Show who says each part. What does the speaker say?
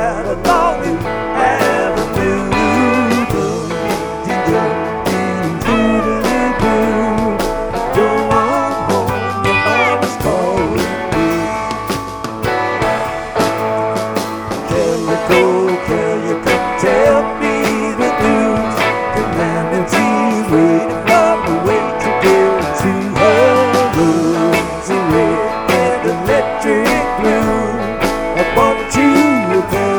Speaker 1: down along the avenue. Don't walk home, your mama's calling me. Chemical